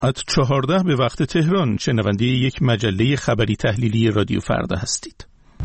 ساعت 14 به وقت تهران شنونده یک مجله خبری تحلیلی رادیو فردا هستید.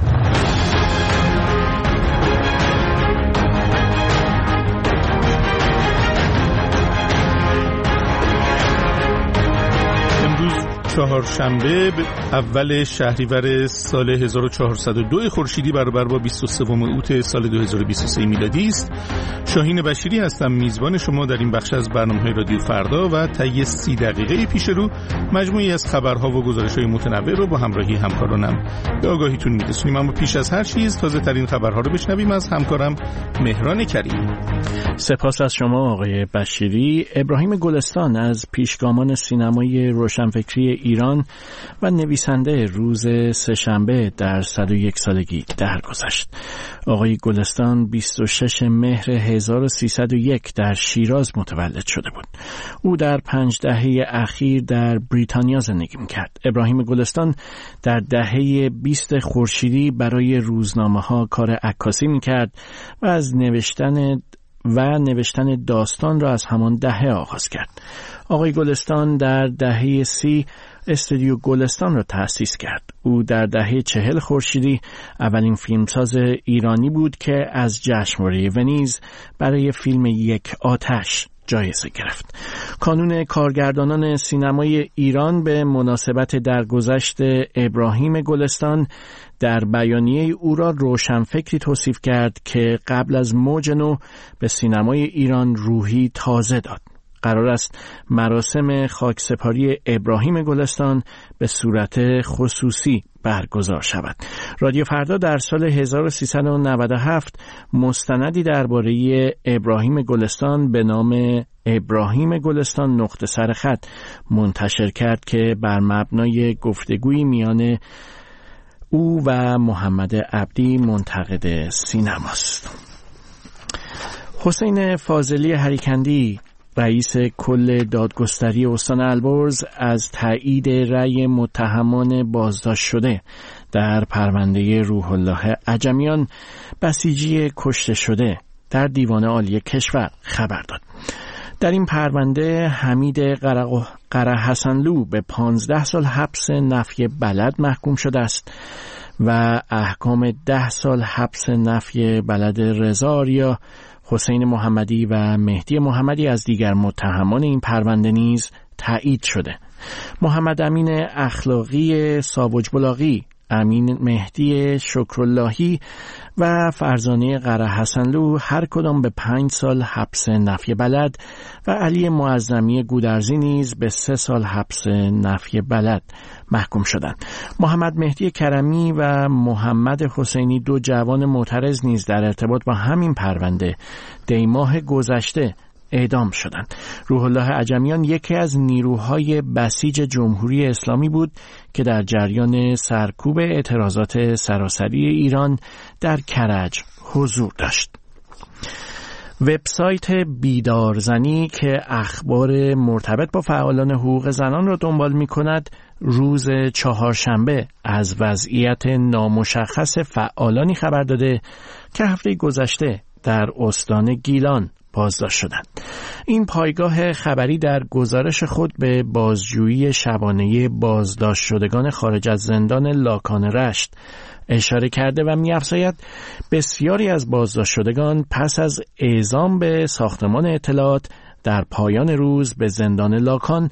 چهارشنبه اول شهریور سال 1402 خورشیدی برابر با 23 اوت سال 2023 میلادی است. شاهین بشیری هستم، میزبان شما در این بخش از برنامه‌های رادیو فردا و طی 30 دقیقه پیش رو مجموعی از خبرها و گزارش‌های متنوع رو با همراهی همکارانم به آگاهیتون میرسونیم. اما پیش از هر چیز تازه‌ترین خبرها رو بشنویم از همکارم مهران کریم. سپاس از شما آقای بشیری. ابراهیم گلستان از پیشگامان سینمای روشنفکری ایران و نویسنده روز سه‌شنبه در 101 سالگی درگذشت. آقای گلستان 26 مهر 1301 در شیراز متولد شده بود. او در 5 دهه اخیر در بریتانیا زندگی می‌کرد. ابراهیم گلستان در دهه 20 خورشیدی برای روزنامه‌ها کار عکاسی می‌کرد و از نوشتن داستان را از همان دهه آغاز کرد. آقای گلستان در دهه 30 استودیو گلستان را تأسیس کرد. او در دهه 40 خورشیدی اولین فیلمساز ایرانی بود که از جشنواره ونیز برای فیلم یک آتش جایزه گرفت. کانون کارگردانان سینمای ایران به مناسبت درگذشت ابراهیم گلستان در بیانیه او را روشنفکری توصیف کرد که قبل از موج نو به سینمای ایران روحی تازه داد. قرار است مراسم خاکسپاری ابراهیم گلستان به صورت خصوصی برگزار شود. رادیو فردا در سال 1397 مستندی درباره ابراهیم گلستان به نام ابراهیم گلستان نقطه سر خط منتشر کرد که بر مبنای گفتگویی میان او و محمد عبدی منتقد سینماست. حسین فاضلی هریکندی رئیس کل دادگستری استان البرز از تایید رأی متهمان بازداشت شده در پرونده روح الله عجمیان بسیجی کشته شده در دیوان عالی کشور خبر داد. در این پرونده حمید قرهحسنلو به 15 سال حبس نفی بلد محکوم شده است و احکام 10 سال حبس نفی بلد رضا آریا، حسین محمدی و مهدی محمدی از دیگر متهمان این پرونده نیز تایید شده. محمد امین اخلاقی ساوج بلاغی، امین مهدی شکراللهی و فرزانه قرهحسنلو هر کدام به 5 سال حبس نفی بلد و علی معظمی گودرزی نیز به 3 سال حبس نفی بلد محکوم شدند. محمد مهدی کرمی و محمد حسینی، 2 جوان معترض نیز در ارتباط با همین پرونده دیماه گذشته اعدام شدند. روح الله عجمیان یکی از نیروهای بسیج جمهوری اسلامی بود که در جریان سرکوب اعتراضات سراسری ایران در کرج حضور داشت. وبسایت بیدارزنی که اخبار مرتبط با فعالان حقوق زنان را دنبال می‌کند، روز چهارشنبه از وضعیت نامشخص فعالانی خبر داده که هفته گذشته در استان گیلان بازداشت شدند. این پایگاه خبری در گزارش خود به بازجویی شبانه بازداشت شدگان خارج از زندان لاکان رشت اشاره کرده و می‌افزاید بسیاری از بازداشت شدگان پس از اعزام به ساختمان اطلاعات در پایان روز به زندان لاکان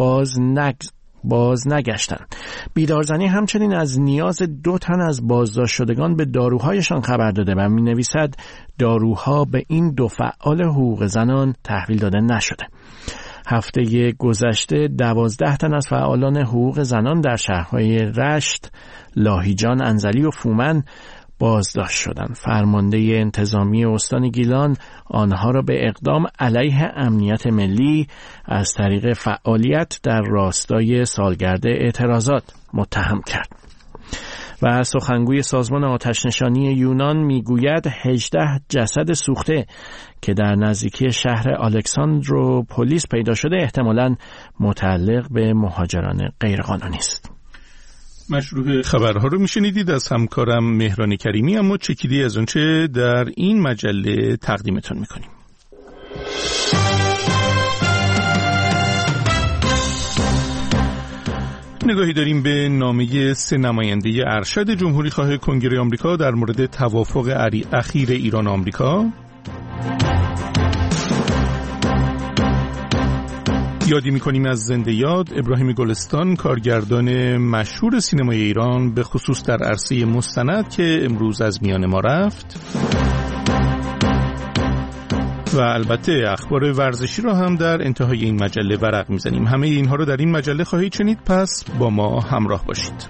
باز نگشتند. بیدارزنی همچنین از نیاز 2 تن از بازداشت شدگان به داروهایشان خبر داده و می نویسد داروها به این 2 فعال حقوق زنان تحویل داده نشده. هفته گذشته 12 تن از فعالان حقوق زنان در شهرهای رشت، لاهیجان، انزلی و فومن بازداشت شدند. فرمانده انتظامی استان گیلان آنها را به اقدام علیه امنیت ملی از طریق فعالیت در راستای سالگرد اعتراضات متهم کرد. و سخنگوی سازمان آتش‌نشانی یونان میگوید 18 جسد سوخته که در نزدیکی شهر الکساندروپولیس پیدا شده احتمالاً متعلق به مهاجران غیرقانونی است. مشروع خبرها رو میشنیدید از همکارم مهران کریمی، اما چکیدی از اونچه در این مجله تقدیمتون میکنیم. نگاهی داریم به نامه 3 نماینده ارشد جمهوریخواه کنگره آمریکا در مورد توافق اخیر ایران و آمریکا. یادی می‌کنیم از زنده یاد ابراهیم گلستان، کارگردان مشهور سینمای ایران، به خصوص در عرصه مستند که امروز از میان ما رفت. و البته اخبار ورزشی را هم در انتهای این مجله ورق می‌زنیم. همه اینها رو در این مجله خواهید شنید، پس با ما همراه باشید.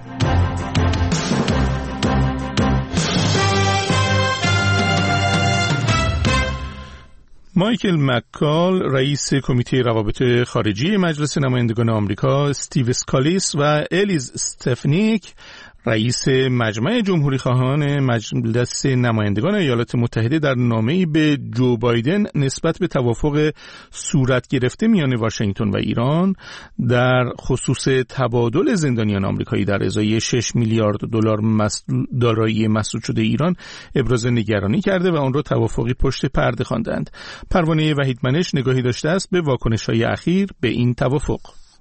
مایکل مککال، رئیس کمیته روابط خارجی مجلس نمایندگان آمریکا، استیو اسکالیس و الیز استفنیک، رئیس مجمع جمهوریخواهان مجلس نمایندگان ایالات متحده، در نامه‌ای به جو بایدن نسبت به توافق صورت گرفته میان واشنگتن و ایران در خصوص تبادل زندانیان آمریکایی در ازای 6 میلیارد دلار دارایی مسدود شده ایران ابراز نگرانی کرده و آن را توافقی پشت پرده خواندند. پروانه وحیدمنش نگاهی داشته است به واکنش‌های اخیر به این توافق.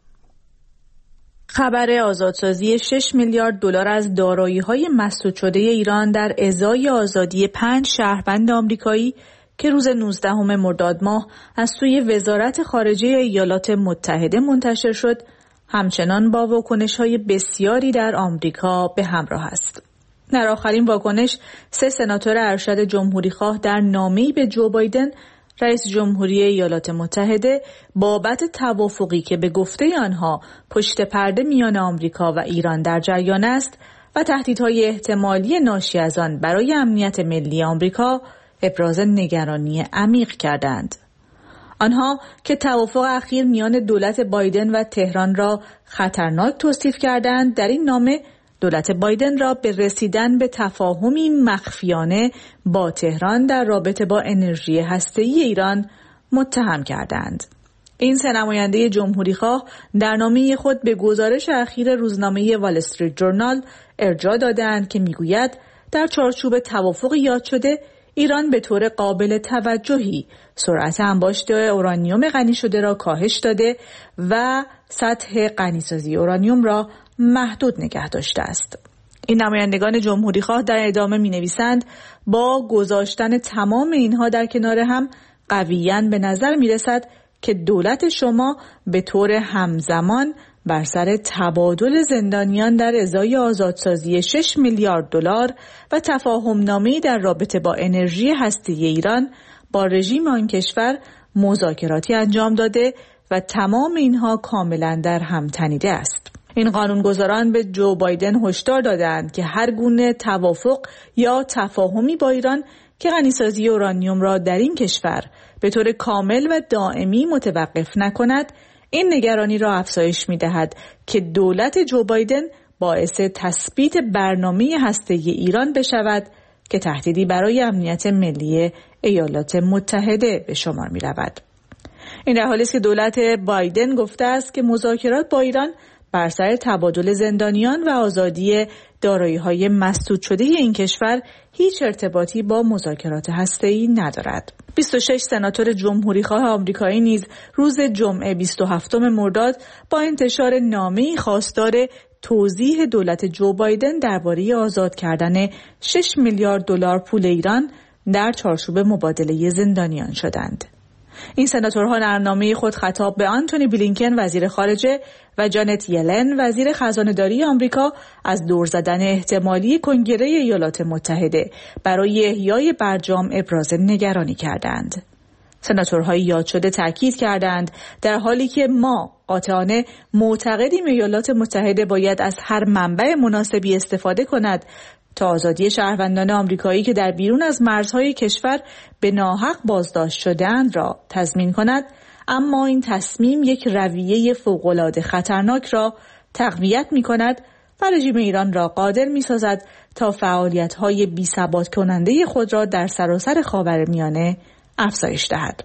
خبر آزادسازی 6 میلیارد دلار از دارایی‌های مسدود شده ایران در ازای آزادی 5 شهروند آمریکایی که روز 19 مرداد ماه از سوی وزارت خارجه ایالات متحده منتشر شد، همچنان با واکنش‌های بسیاری در آمریکا به همراه است. در آخرین واکنش، 3 سناتور ارشد جمهوریخواه در نامه‌ای به جو بایدن، رئیس جمهوری ایالات متحده، بابت توافقی که به گفته آنها پشت پرده میان آمریکا و ایران در جریان است و تهدیدهای احتمالی ناشی از آن برای امنیت ملی آمریکا، ابراز نگرانی عمیق کردند. آنها که توافق اخیر میان دولت بایدن و تهران را خطرناک توصیف کردند، در این نامه دولت بایدن را به رسیدن به تفاهمی مخفیانه با تهران در رابطه با انرژی هسته‌ای ایران متهم کردند. این 3 نماینده جمهوریخواه در نامه خود به گزارش اخیر روزنامه وال استریت جورنال ارجاع دادند که میگوید در چارچوب توافق یاد شده، ایران به طور قابل توجهی سرعت انباشت اورانیوم غنی شده را کاهش داده و سطح غنیسازی اورانیوم را محدود نگه داشته است. این نمایندگان جمهوریخواه در ادامه می‌نویسند با گذاشتن تمام اینها در کنار هم، قویاً به نظر می‌رسد که دولت شما به طور همزمان بر سر تبادل زندانیان در ازای آزادسازی 6 میلیارد دلار و تفاهم‌نامه‌ای در رابطه با انرژی هسته‌ای ایران با رژیم آن کشور مذاکراتی انجام داده و تمام اینها کاملاً در هم تنیده است. این قانونگذاران به جو بایدن هشدار دادند که هر گونه توافق یا تفاهمی با ایران که غنیسازی اورانیوم را در این کشور به طور کامل و دائمی متوقف نکند، این نگرانی را افزایش می‌دهد که دولت جو بایدن باعث تثبیت برنامه هسته‌ای ایران بشود که تهدیدی برای امنیت ملی ایالات متحده به شمار می‌رود. این در حالی است که دولت بایدن گفته است که مذاکرات با ایران بر سر تبادل زندانیان و آزادی دارایی‌های مسدود شده این کشور هیچ ارتباطی با مذاکرات هسته‌ای ندارد. 26 سناتور جمهوریخواه آمریکایی نیز روز جمعه 27 مرداد با انتشار نامه‌ای خواستار توضیح دولت جو بایدن درباره آزاد کردن 6 میلیارد دلار پول ایران در چارچوب مبادله زندانیان شدند. این سناتورها در نامه خود خطاب به آنتونی بلینکن وزیر خارجه و جانت یلن وزیر خزانه‌داری آمریکا از دور زدن احتمالی کنگره ایالات متحده برای احیای برجام ابراز نگرانی کردند. سناتورهای یاد شده تاکید کردند در حالی که ما قاطعانه معتقدیم ایالات متحده باید از هر منبع مناسبی استفاده کند تا آزادی شهروندان آمریکایی که در بیرون از مرزهای کشور به ناحق بازداشت شده‌اند را تضمین کند، اما این تصمیم یک رویه فوق‌العاده خطرناک را تقویت می‌کند و رژیم ایران را قادر می‌سازد تا فعالیت‌های بی‌ثبات کننده خود را در سراسر خاورمیانه افزایش دهد.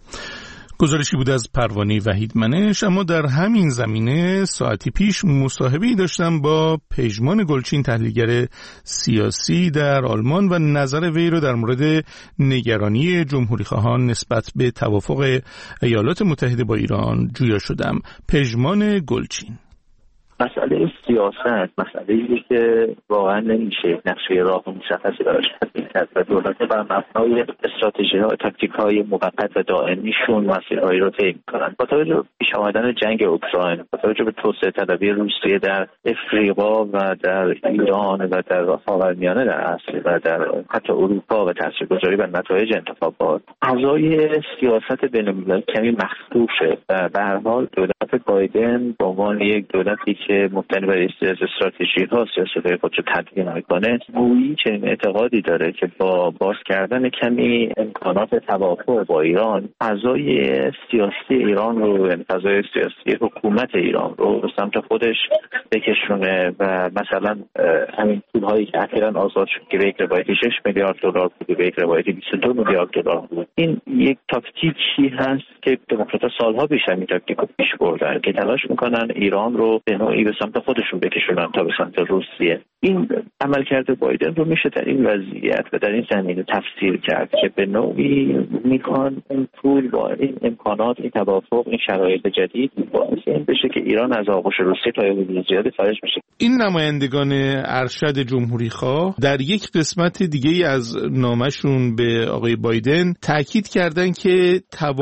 گزارشی بود از پروانه وحیدمنش. اما در همین زمینه ساعتی پیش مصاحبه‌ای داشتم با پژمان گلچین، تحلیلگر سیاسی در آلمان، و نظر وی را در مورد نگرانی جمهوریخواهان نسبت به توافق ایالات متحده با ایران جویا شدم. پژمان گلچین: مسئله سیاست مسئله‌ای که واقعا نمیشه نقشه راه مشخصی براش تعیین کرد و دولت بر مبنای استراتژی‌ها و تاکتیک‌های موقت و دائمیشون مسیرهایی رو طی می‌کنن. با توجه به پیش آمدن جنگ اوکراین، با توجه به توسعه طلبی روسیه در افریقا و در ایران و در خاورمیانه در اصل و در حتی اروپا و تاثیرگذاری بر نتایج انتخابات، فضای سیاست بین‌المللی کمی مخدوشه و به هر حال دولت بایدن به عنوان یک دولتی که مبتنی بر استراتژی‌ها سیاست‌های خودش رو تدوین می‌کنه، گویی چنین اعتقادی داره که با باز کردن کمی امکانات توافق با ایران، فضای سیاسی ایران رو، یعنی فضای سیاسی حکومت ایران رو به سمت خودش بکشونه و مثلا همین پول‌هایی که اخیراً آزاد شد که به یک روایتی 6 میلیارد دلار بود، به یک روایتی 22 میلیارد دلار بود، این یک تاکتیکی هست که دموکرات‌ها سالها پیش همین تاکتیک رو پیش بردن که تلاش میکنن ایران رو به نوعی به سمت خودشون بکشونن تا به سمت روسیه. این عملکرد بایدن رو میشه در این وضعیت و در این زمینه تفسیر کرد که به نوعی میخوان این پول با این امکانات، این توافق، این شرایط جدید باعث این بشه که ایران از آغوش روسیه تا حدود زیادی خارج بشه. این نمایندگان ارشد جمهوری‌خواه در یک قسمت دیگه از نامشون به آقای بایدن تاکید کردن که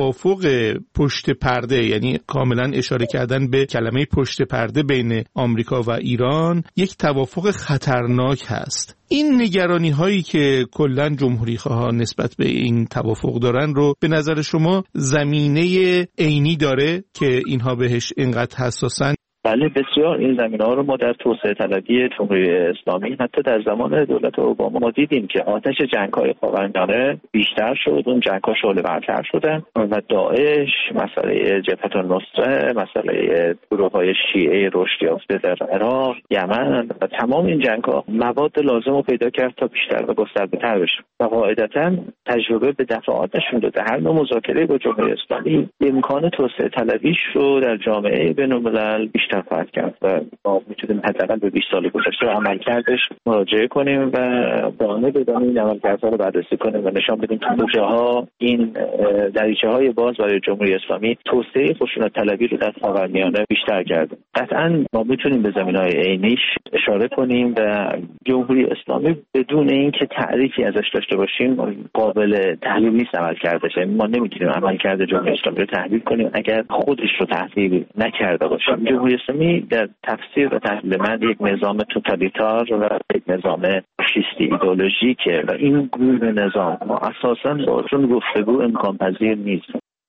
توافق پشت پرده، یعنی کاملا اشاره کردن به کلمه پشت پرده بین آمریکا و ایران، یک توافق خطرناک هست. این نگرانی هایی که کلا جمهوری‌خواها نسبت به این توافق دارن رو به نظر شما زمینه عینی داره که اینها بهش اینقدر حساسن؟ بله بسیار. این زمینه‌ها رو ما در توسعه طلبی جمهوری اسلامی حتی در زمان دولت اوباما ما دیدیم که آتش جنگ‌های خاورمیانه بیشتر شد، اون جنگ‌ها شعله‌ورتر شدن و داعش، مسئله جبهه النصره، مسئله گروه‌های شیعه رشد یافته در عراق، یمن و تمام این جنگ‌ها مواد لازم رو پیدا کرد تا بیشتر و گسترده‌تر بشه و قاعدتاً تجربه به دفعات نشون داده هر نوع مذاکره با جمهوری اسلامی امکان توسعه طلبیش رو در جامعه بین‌الملل بیشتر خواهد کرد و ما میتونیم حداقل به 20 سال گذشته عملکردش مراجعه کنیم و بهانه بدانیم این عملکردها رو بررسی کنیم و نشان بدیم که کجاها این دریچه‌های باز برای جمهوری اسلامی توسعه خشونت طلبی رو در خاورمیانه بیشتر کرده. قطعاً ما میتونیم به زمینه‌های عینیش اشاره کنیم و جمهوری اسلامی بدون اینکه تعریفی ازش داشته باشیم قابل تحلیل نیست عملکردش. ما نمیتونیم عملکرد جمهوری اسلامی رو تحلیل کنیم اگر خودش رو تحلیل نکرده باشیم. جمهوری اسلامی در تفسیر و تحلیل من یک نظام توتالیتار و یک نظام فاشیستی ایدئولوژیکه و این گروه نظام ما اساساً باشون گفتگو امکان پذیر نیست.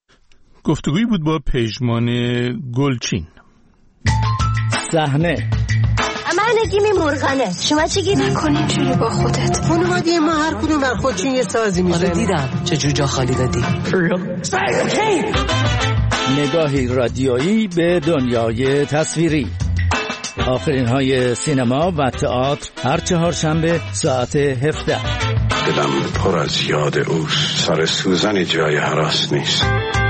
گفتگویی بود با پژمان گلچین. صحنه من نگیم مرغنه. شما چی گیر نکنین جوری با خودت خانواده ما هر کدوم بر خودشون یه سازی میزنه. آره دیدم چجور جا خالی دادی. نگاهی رادیویی به دنیای تصویری، آخرین های سینما و تئاتر هر چهارشنبه ساعت 17. دلم پر از یاد اوست، سر سوزن جای هراس نیست.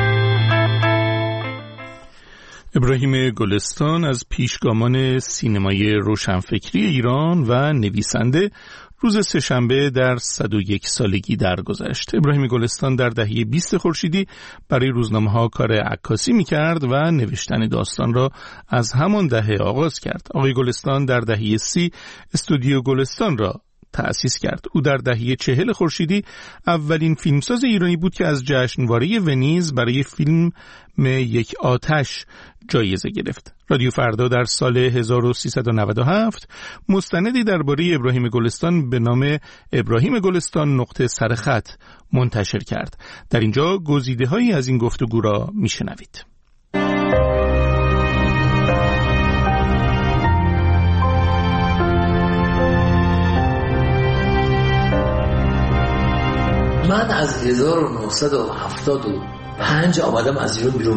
ابراهیم گلستان از پیشگامان سینمای روشنفکری ایران و نویسنده روز سه‌شنبه در 101 سالگی درگذشت. ابراهیم گلستان در دهه 20 خورشیدی برای روزنامه‌ها کار عکاسی می‌کرد و نوشتن داستان را از همان دهه آغاز کرد. آقای گلستان در دهه 30 استودیو گلستان را تأسیس کرد. او در دهه 40 خورشیدی اولین فیلمساز ایرانی بود که از جشنواره ونیز برای فیلم یک آتش جایزه گرفت. رادیو فردا در سال 1397 مستندی درباره ابراهیم گلستان به نام ابراهیم گلستان نقطه سرخط منتشر کرد. در اینجا گزیده‌هایی از این گفتگو را میشنوید. من از 1975 آمدم از ایران بیرون.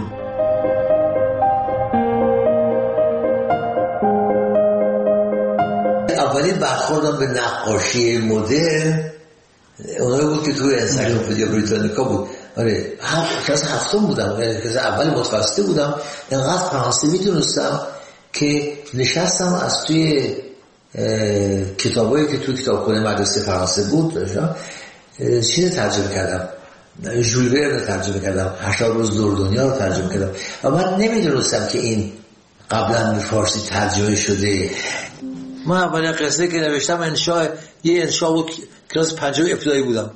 اولین برخوردم به نقاشی مدرن اونایی بود که توی انسایکلوپدیا بریتانیکا بود. آره کلاس هفتم بودم، یعنی کلاس اول متوسطه بودم. انقدر فرانسه میدونستم که نشستم از توی کتابایی که توی کتابخونه مدرسه فرانسه بود چیز ترجمه کردم، ژول ورن رو ترجمه کردم، 80 روز دور دنیا رو ترجمه کردم و من نمیدونستم که این قبلا به فارسی ترجمه شده. من اولین قصه که نوشتم یه انشاء بود، کلاس 5 ابتدایی بودم،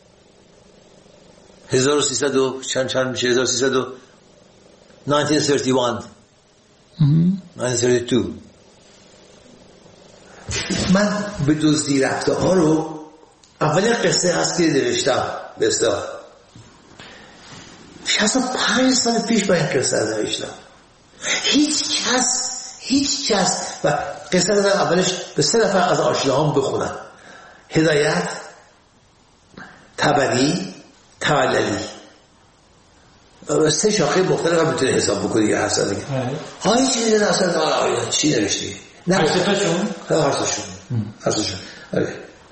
1300 و چند میشه 1932 من به دزدی رفته ها رو اولین قصه هست که نوشتم به اصطلاح 65 سال پیش من این قصه نوشتم. هیچ کس و قصه رو اولش به 3 نفر از آشناهام بخونم: هدایت، تبری، توللی. 3 شاخه مختلف هم میتونه حساب بکنی یا حساب دیگه. هایی چیزی اصلا چی نوشتی؟ نه هر ساشون. آره.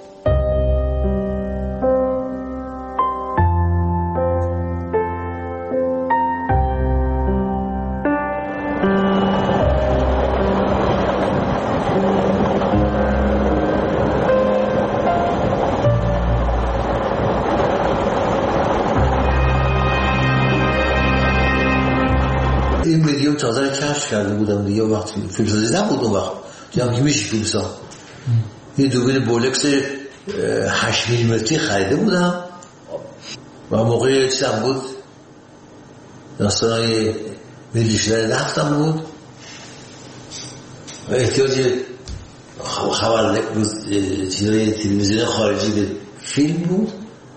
این مدیوم تازه رو کشف کرده بودم دیگه، وقتی فیلمسازی نبود اون وقت دیگه که میشه فیلمساز. یه دوربین بولکس 8 میلیمتری خریده بودم و موقع چیزم بود، داستانای ملی شدن نفتم بود و احتیاج خبر چیزای تلویزیون خارجی به فیلم بود.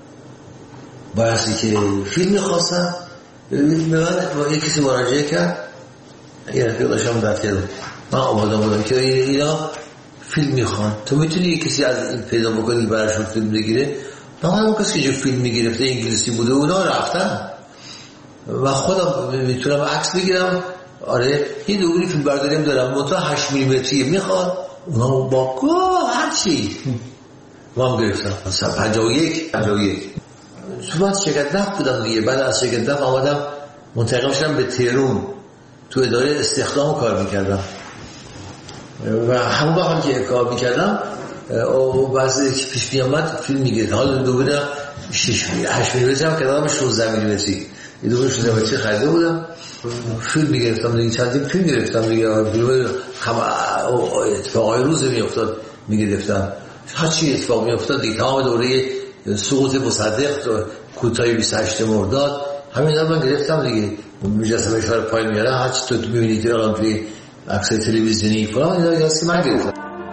باعثی که فیلم میخواستم به من با یک کسی مراجعه کرد، یه رفیق داشتم درد کردم، من آماده بودم که اینا فیلم میخوان، تو میتونی یک کسی از این پیدا بکنی براشون فیلم بگیره؟ من اون کسی که فیلم میگرفته انگلیسی بوده اونا رفتن و خودم میتونم عکس بگیرم. آره یه دوربین فیلم برداریم دارم منتها 8 میلیمتری میخواد، اونا با هرچی من گرفتم. مثلا 51 تو بعد شرکت نفت بودم دیگه. بعد از شرکت نفت آمدم منتقل شدم به تهران، تو اداره استخدام کار میکردم و همون وقت که کار میکردم و بعضی که پیش میامد فیلم میگرد. حالا دوباره 8 میلیمتری هم کردم 16 میلیمتری، یه دوباره 16 میلیمتری خریده بودم، فیلم میگرفتم دیگه. چندین فیلم گرفتم دیگه، فیلم اتفاقای روز میافتاد میگرفتم، هر چی اتفاق میافتاد دیگه. تمام دوره سقوط مصدق، کوتاه 28 مرداد، همین من گرفتم دیگه. مجسمه شهر پایین میاره، هر چی تو میبینید الان توی عکس تلویزیونی فلان اینا یاسی من گرفتم.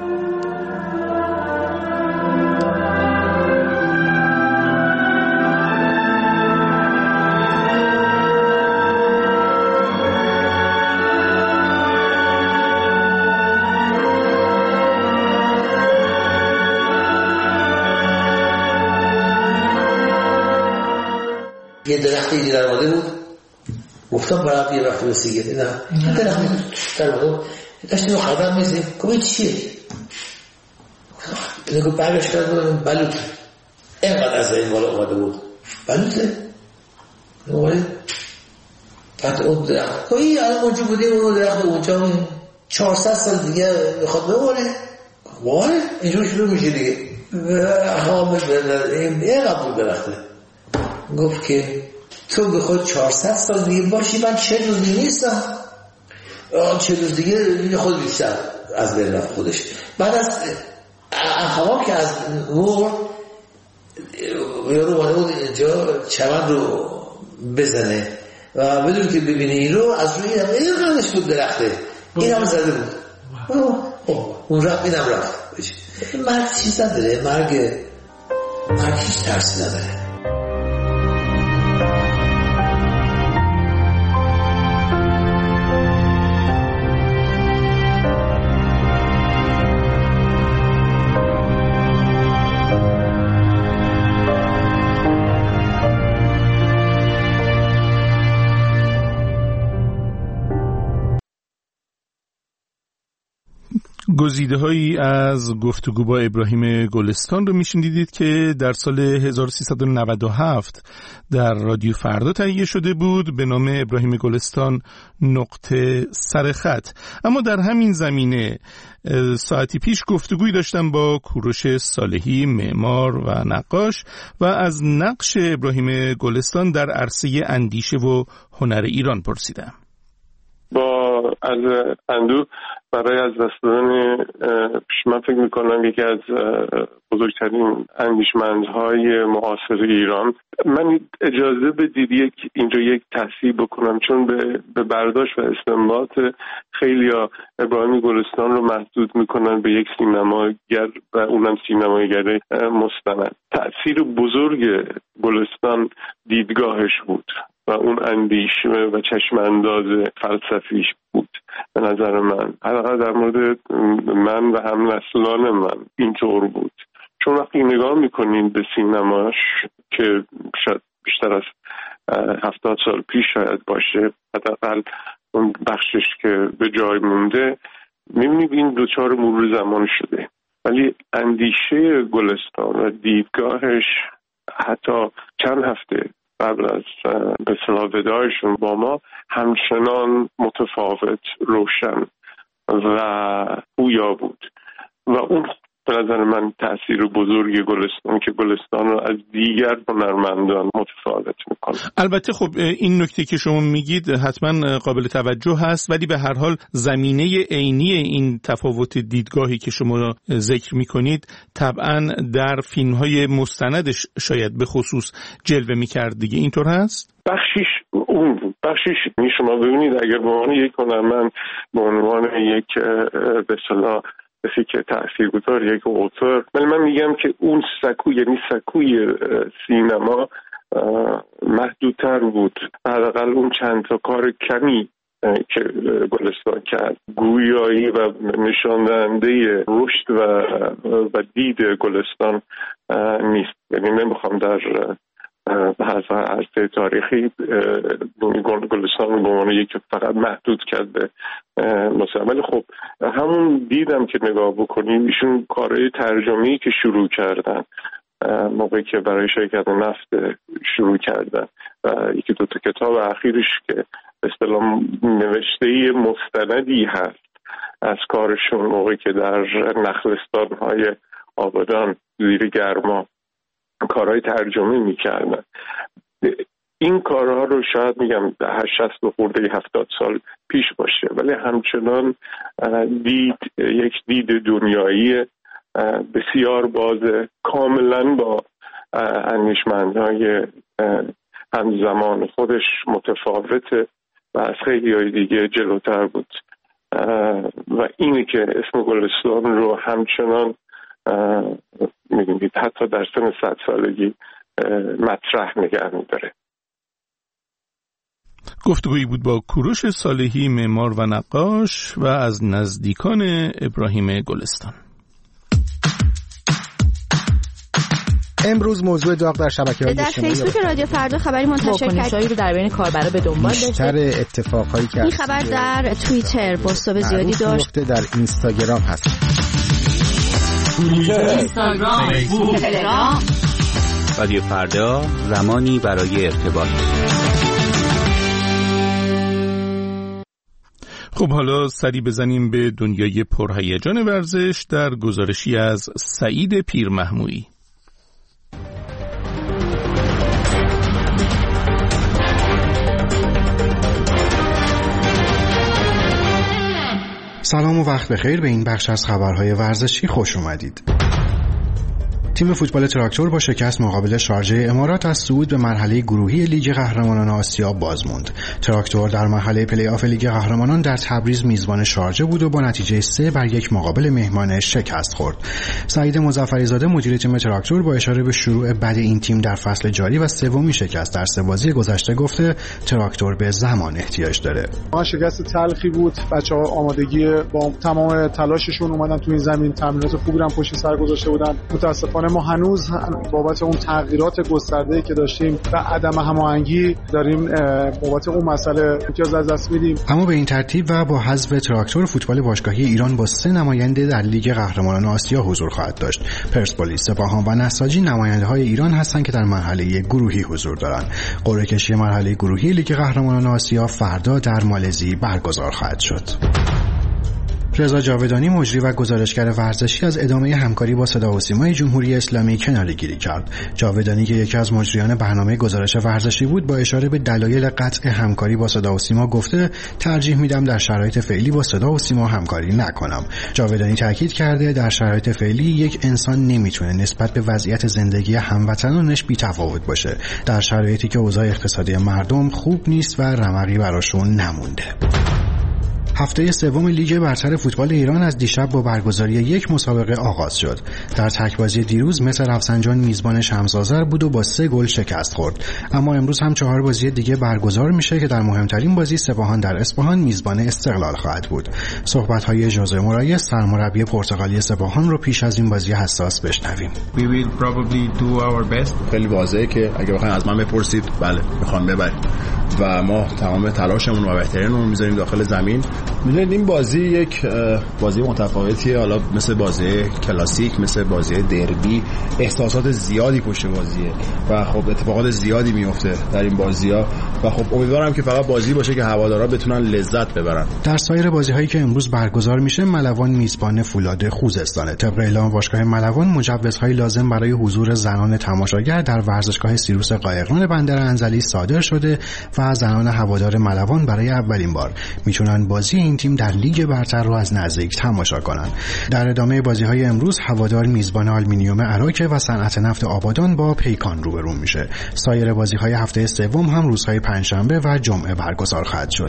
یه درختی در ماده بود، گفتم برای یه وقتی بسیگه نه این درختی در ماده بود، داشتیم خردم میزیم که این چیه؟ اینو برگشت کردم بلوط، اینقدر از این بالا اومده بود بلوطه نماره. بعد اون درخت که این الان اونجا بودیم، اون درخت اونجا 400 سال دیگه میخواد بمونه واره اینجور شروع میشه دیگه. حامل اینقدر بود درخته. گفت که تو بخواد 400 سال دیگه باشی، من 40 روز دیگه نیستم، 40 روز دیگه خود بیشتر از بین رفت خودش. بعد از هوا که از نور یارو اومده بود اینجا چمن رو بزنه و بدون که ببینه این رو از روی این قدرش بود درخته، این هم زده بود. اون رفت این هم رفت. مرگ چیز نداره، مرگ هیچ ترسی نداره. گزیده‌هایی از گفتگو با ابراهیم گلستان رو میشنیدید که در سال 1397 در رادیو فردا تهیه شده بود به نام ابراهیم گلستان نقطه سرخط. اما در همین زمینه ساعتی پیش گفتگوی داشتم با کوروش صالحی، معمار و نقاش، و از نقش ابراهیم گلستان در عرصه اندیشه و هنر ایران پرسیدم. با از اندوه برای از دست دادن، من فکر میکنم یکی از بزرگترین اندیشمندهای معاصر ایران. من اجازه بدید اینجا یک تصحیح بکنم، چون به برداشت و استنباط خیلیا ابراهیم گلستان رو محدود میکنن به یک سینماگر و اونم سینماگر مستند. تأثیر بزرگ گلستان دیدگاهش بود و اون اندیشه و چشم انداز فلسفیش بود به نظر من. حداقل در مورد من و هم نسلان من اینطور بود، چون وقتی نگاه میکنین به سینماش که شاید بیشتر از 70 سال پیش شاید باشه، حداقل اون بخشش که به جای مونده، میبینید این دوچار مرور زمان شده، ولی اندیشه گلستان و دیدگاهش حتی چند هفته قبل از به اصطلاح وداعشون با ما همچنان متفاوت، روشن و پویا بود و اون به نظر من تأثیر بزرگی گلستان که گلستان رو از دیگر هنرمندان متفاوت میکنه. البته خب این نکته که شما میگید حتما قابل توجه هست، ولی به هر حال زمینه عینی این تفاوت دیدگاهی که شما ذکر میکنید طبعا در فیلم‌های مستندش شاید به خصوص جلوه میکرد دیگه، اینطور هست؟ بخشیش اون بود، بخشیش شما ببینید اگر به عنوان یک هنرمند، به عنوان یک به اصطلاح کسی که تاثیرگذار، یک اوتور، ولی من میگم که اون سکوی سینما محدودتر بود. حداقل اون چند تا کار کمی که گلستان کرد گویایی و نشان دهنده رشد و دید گلستان نیست. یعنی نمیخوام در عرصه تاریخی گلستان رو به عنوان یک فقط محدود کرد به مثلا، ولی خب همون دیدم که نگاه بکنیم ایشون کارهای ترجمه‌ای که شروع کردن موقعی که برای شرکت نفت شروع کردن و یکی دو تا کتاب اخیرش که به اصطلاح نوشته مستندی هست از کارشون موقعی که در نخلستان‌های آبادان زیر گرما کارهای ترجمه میکردن. این کارها رو شاید میگم 60 خورده 70 سال پیش باشه، ولی همچنان یک دید دنیایی بسیار بازه، کاملا با اندیشمندهای همزمان خودش متفاوته و از خیلی های دیگه جلوتر بود و اینی که اسم گلستان رو همچنان می‌بینید حتی در سن 100 سالگی مطرح نگه می‌داره. گفتگویی بود با کوروش صالحی، معمار و نقاش و از نزدیکان ابراهیم گلستان. امروز موضوع داغ در شبکه‌های اجتماعی در فیسبوک رادیو فردا خبری منتشر کرد رو در بین کاربرا به دنبال داشته. بیشتر اتفاقایی که این خبر در توییتر باستاب زیادی داشت، در اینستاگرام هست. اینستاگرام، فیسبوک، تلگرام. رادیو فردا، زمانی برای ارتباط. خب حالا سری بزنیم به دنیای پرهیجان ورزش در گزارشی از سعید پیرمحمودی. سلام و وقت بخیر، به این بخش از خبرهای ورزشی خوش اومدید. تیم فوتبال تراکتور با شکست مقابل شارجه امارات از صعود به مرحله گروهی لیگ قهرمانان آسیا باز موند. تراکتور در مرحله پلی آف لیگ قهرمانان در تبریز میزبان شارجه بود و با نتیجه 3-1 مقابل مهمانش شکست خورد. سعید مظفری‌زاده مدیر تیم تراکتور با اشاره به شروع بد این تیم در فصل جاری و سومین شکست در 3 بازی گذشته گفته تراکتور به زمان احتیاج داره. ما شکست تلخی بود، بچه‌ها آمادگی با تمام تلاششون اومدن تو این زمین، تمرینات خوبی هم پشت سر گذاشته بودن. متأسفانه ما هنوز بابت اون تغییرات گسترده‌ای که داشتیم و عدم هماهنگی داریم بابت اون مسئله امتیاز از دست میدیم. اما به این ترتیب و با حذف تراکتور، فوتبال باشگاهی ایران با 3 نماینده در لیگ قهرمانان آسیا حضور خواهد داشت. پرسپولیس، سپاهان و نساجی نماینده‌های ایران هستند که در مرحله گروهی حضور دارند. قرعه کشی مرحله گروهی لیگ قهرمانان آسیا فردا در مالزی برگزار خواهد شد. رضا جاودانی مجری و گزارشگر ورزشی از ادامه همکاری با صداوسیمای جمهوری اسلامی کناره‌گیری کرد. جاودانی که یکی از مجریان برنامه گزارش ورزشی بود با اشاره به دلایل قطع همکاری با صداوسیما گفته ترجیح میدم در شرایط فعلی با صداوسیما همکاری نکنم. جاودانی تاکید کرده در شرایط فعلی یک انسان نمیتونه نسبت به وضعیت زندگی هموطنانش بی‌تفاوت باشه در شرایطی که اوضاع اقتصادی مردم خوب نیست و رمقی براشون نمونده. هفته سوم لیگ برتر فوتبال ایران از دیشب با برگزاری یک مسابقه آغاز شد. در تک‌بازی دیروز مس رفسنجان میزبان شمس آذر بود و با 3 گل شکست خورد. اما امروز هم 4 بازی دیگه برگزار میشه که در مهمترین بازی سپاهان در اصفهان میزبان استقلال خواهد بود. صحبت‌های ژوزه مورایس سرمربی پرتغالی سپاهان رو پیش از این بازی حساس بشنویم. We will probably do our best. خیلی واضحه که اگه بخواید از من بپرسید بله میخوام ببریم و ما تمام تلاشمون و بهترینمون رو میذاریم داخل زمین. میدونید این بازی یک بازی متفاوتیه، حالا مثل بازی کلاسیک، مثل بازی دربی احساسات زیادی پشت بازیه و خب اتفاقات زیادی میفته در این بازی‌ها و خب امیدوارم که فقط بازی باشه که هوادارا بتونن لذت ببرن. در سایر بازی‌هایی که امروز برگزار میشه ملوان میزبان فولاد خوزستانه. طبق اعلام باشگاه ملوان مجوزهای لازم برای حضور زنان تماشاگر در ورزشگاه سیروس قایقران بندر انزلی صادر شده و زنان هوادار ملوان برای اولین بار میتونن بازی این تیم در لیگ برتر رو از نزدیک تماشا کنن. در ادامه بازی‌های امروز هوادار میزبان آلومینیوم عراق و صنعت نفت آبادان با پیکان روبرو میشه. سایر بازی‌های هفته سوم هم روزهای پنجشنبه و جمعه برگزار خواهد شد.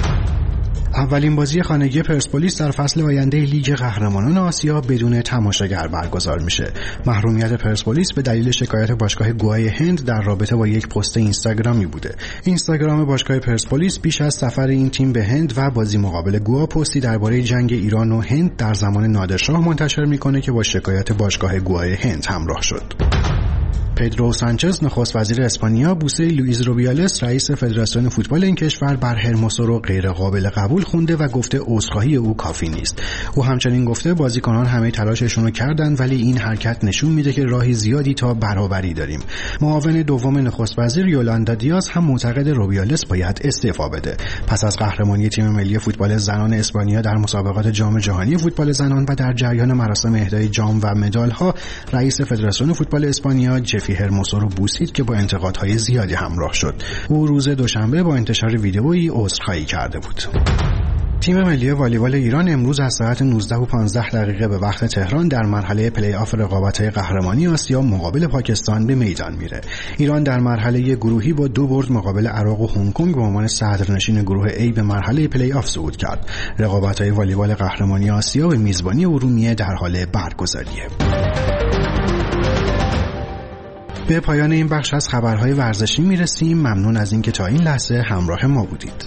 اولین بازی خانگی پرسپولیس در فصل آینده لیگ قهرمانان آسیا بدون تماشاگر برگزار میشه. محرومیت پرسپولیس به دلیل شکایت باشگاه گوای هند در رابطه با یک پست اینستاگرامی بوده. اینستاگرام باشگاه پرسپولیس پیش از سفر این تیم به هند و بازی مقابل گوا پستی درباره جنگ ایران و هند در زمان نادرشاه منتشر میکنه که با شکایت باشگاه گوای هند همراه شد. پدرو سانچز نخست وزیر اسپانیا بوسه لوئیز روبیالس رئیس فدراسیون فوتبال این کشور بر هرموسو رو غیر قابل قبول خونده و گفته عذرخواهی او کافی نیست. او همچنین گفته بازیکنان همه تلاششون رو کردن ولی این حرکت نشون میده که راهی زیادی تا برابری داریم. معاون دوم نخست وزیر یولاندا دیاز هم معتقد روبیالس باید استعفا بده. پس از قهرمانی تیم ملی فوتبال زنان اسپانیا در مسابقات جام جهانی فوتبال زنان و در جریان مراسم اهدای جام و مدال‌ها رئیس فدراسیون فوتبال اسپانیا هرموسو رو بوسید که با انتقادهای زیادی همراه شد. او روز دوشنبه با انتشار ویدئویی عذرخواهی کرده بود. تیم ملی والیبال ایران امروز از ساعت 19:15 به وقت تهران در مرحله پلی آف رقابت‌های قهرمانی آسیا مقابل پاکستان به میدان میره. ایران در مرحله گروهی با 2 برد مقابل عراق و هنگ کنگ به عنوان صدرنشین گروه A به مرحله پلی آف صعود کرد. رقابت‌های والیبال قهرمانی آسیا به میزبانی ارومیه در حال برگزاریه. به پایان این بخش از خبرهای ورزشی میرسیم. ممنون از اینکه تا این لحظه همراه ما بودید.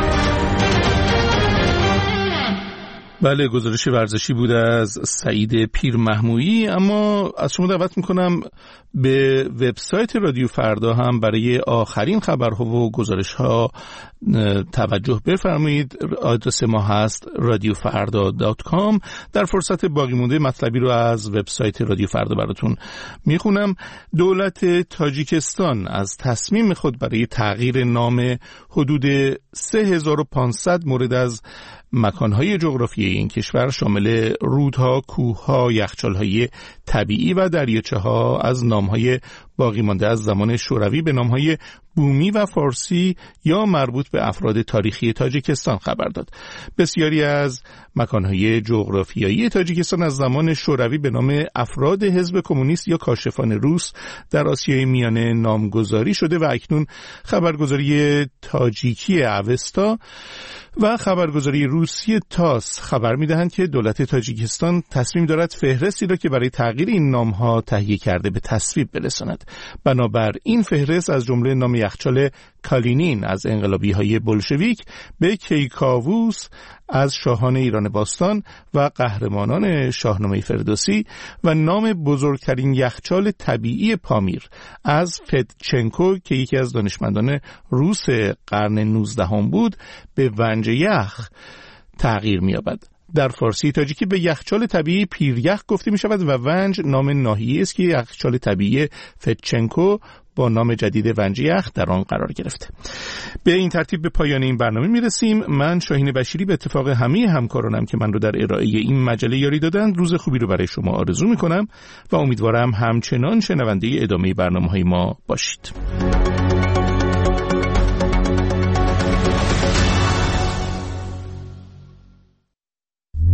بله، گزارش ورزشی بود از سعید پیرمحمودی. اما از شما دعوت میکنم به وبسایت رادیو فردا هم برای آخرین خبرها و گزارش‌ها توجه بفرمایید. آدرس ما هست radiofarda.com. در فرصت باقی مونده مطلبی رو از وبسایت رادیو فردا براتون میخونم. دولت تاجیکستان از تصمیم خود برای تغییر نام حدود 3500 مورد از مکانهای جغرافیایی این کشور شامل رودها، کوهها، یخچالهای طبیعی و دریاچه‌ها از نامهای باقی مانده از زمان شوروی به نامهای بومی و فارسی یا مربوط به افراد تاریخی تاجیکستان خبر داد. بسیاری از مکانهای جغرافیایی تاجیکستان از زمان شوروی به نام افراد حزب کمونیست یا کاشفان روس در آسیای میانه نامگذاری شده و اکنون خبرگزاری تاجیکی اوستا و خبرگزاری روسی تاس خبر می‌دهند که دولت تاجیکستان تصمیم دارد فهرستی را که برای تغییر این نام‌ها تهیه کرده به تصویب برساند. بنابر این فهرست از جمله نام یخچال کالینین از انقلابی‌های بولشویک به کیکاووس از شاهان ایران باستان و قهرمانان شاهنامه فردوسی و نام بزرگترین یخچال طبیعی پامیر از فدچنکو که یکی از دانشمندان روس قرن 19 بود به ونج یخ تغییر می‌یابد. در فارسی تاجیکی به یخچال طبیعی پیریخ گفته می شود و ونج نام ناحیه‌ای است که یخچال طبیعی فدچنکو با نام جدید ونجیخ در آن قرار گرفته. به این ترتیب به پایان این برنامه میرسیم. من شاهین بشیری به اتفاق همه همکارانم که من رو در ارائه این مجله یاری دادند روز خوبی رو برای شما آرزو میکنم و امیدوارم همچنان شنونده ادامه برنامه‌های ما باشید.